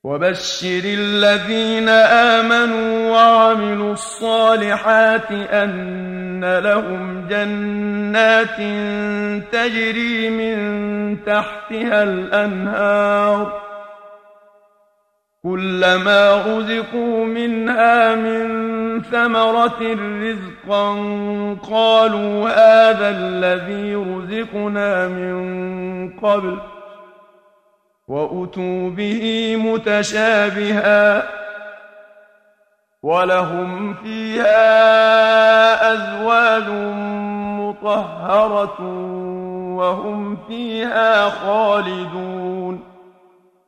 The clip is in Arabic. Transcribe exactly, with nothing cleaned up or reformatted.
وبشر الذين آمنوا وعملوا الصالحات أن لهم جنات تجري من تحتها الأنهار كلما رزقوا منها من ثمرة رزقا قالوا هذا الذي رزقنا من قبل وأتوا به متشابها ولهم فيها أزواج مطهرة وهم فيها خالدون.